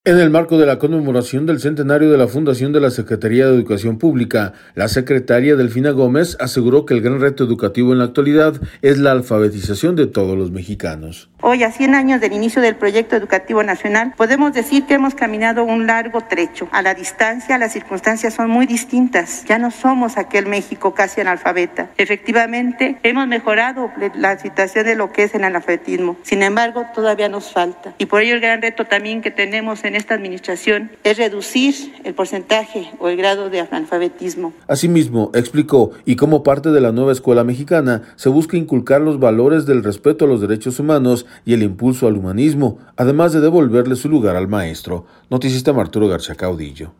En el marco de la conmemoración del centenario de la fundación de la Secretaría de Educación Pública, la secretaria Delfina Gómez aseguró que el gran reto educativo en la actualidad es la alfabetización de todos los mexicanos. Hoy, a 100 años del inicio del proyecto educativo nacional, podemos decir que hemos caminado un largo trecho. A la distancia, las circunstancias son muy distintas. Ya no somos aquel México casi analfabeta. Efectivamente, hemos mejorado la situación de lo que es el analfabetismo. Sin embargo, todavía nos falta. Y por ello el gran reto también que tenemos en esta administración es reducir el porcentaje o el grado de analfabetismo. Asimismo, explicó, y como parte de la nueva escuela mexicana, se busca inculcar los valores del respeto a los derechos humanos y el impulso al humanismo, además de devolverle su lugar al maestro. Noticista Arturo García Caudillo.